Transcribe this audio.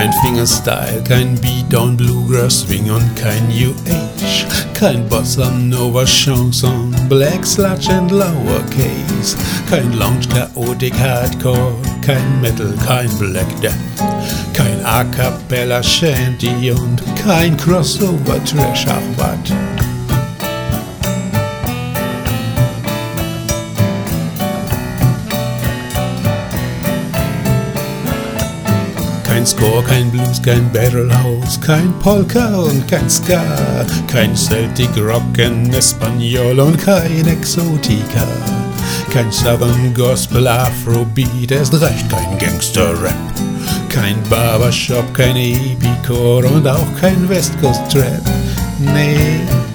Kein Fingerstyle, kein Beatdown, Bluegrass, Swing und kein New Age. Kein Bossa Nova, Chanson, Black Sludge and Lowercase. Kein Lounge, Chaotic, Hardcore, kein Metal, kein Black Death. Kein A Cappella, Shanty und kein Crossover, Trash, ach wat. Kein Score, kein Blues, kein Battle House, kein Polka und kein Ska, kein Celtic Rock, kein Espanol und kein Exotica, kein Southern Gospel, Afrobeat, erst recht kein Gangster-Rap, kein Barbershop, kein Epicor und auch kein West Coast Trap, nee.